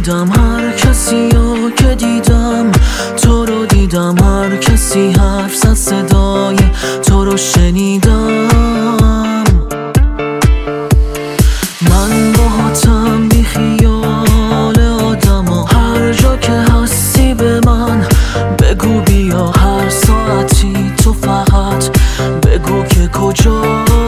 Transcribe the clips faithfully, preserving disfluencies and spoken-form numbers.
دیدم هر کسی رو که دیدم، تو رو دیدم هر کسی حرف زد صدای تو رو شنیدم. من باهاتم بی خیال آدما، هر جا که هستی به من بگو بیا، هر ساعتی تو فقط بگو که کجا.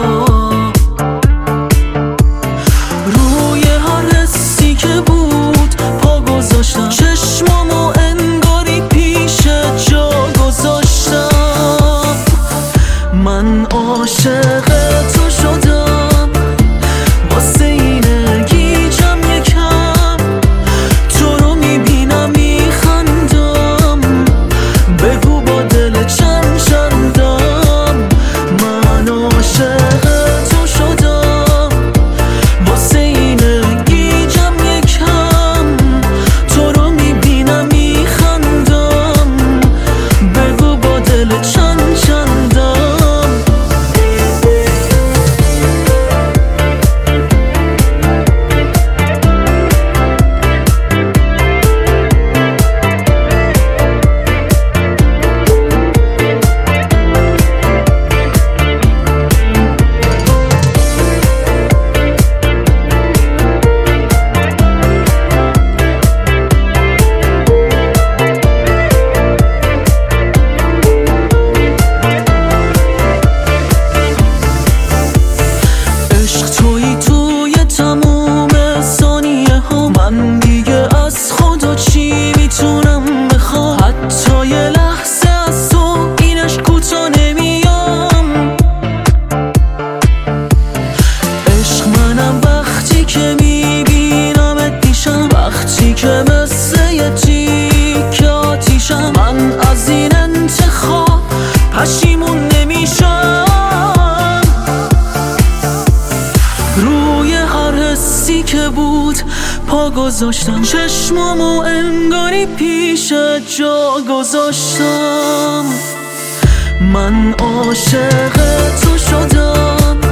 روی هر حسی که بود پا گذاشتم، چشمامو انگاری پیش جا گذاشتم. من عاشق تو شدم، واسه اینه گیجم یکم، تو رو میبینم میخندم، بگو با دل چند چندم. من عاشق تو شدم، واسه اینه گیجم یکم، تو رو میبینم میخندم، بگو با دل چند چندم. توی توی تموم ثانیه ها، من دیگه از خدا چی میتونم بخوام؟ حتی یه لحظه از تو اینش کوتا نمیام. عشق منم وقتی که میبینمت دیشم، وقتی که مثل یه تیکه آتیشم. من از این انتخاب پشیمون نمیشم. روی هر حسی که بود پا گذاشتم، چشمامو انگاری پیش جا گذاشتم. من عاشق تو شدم،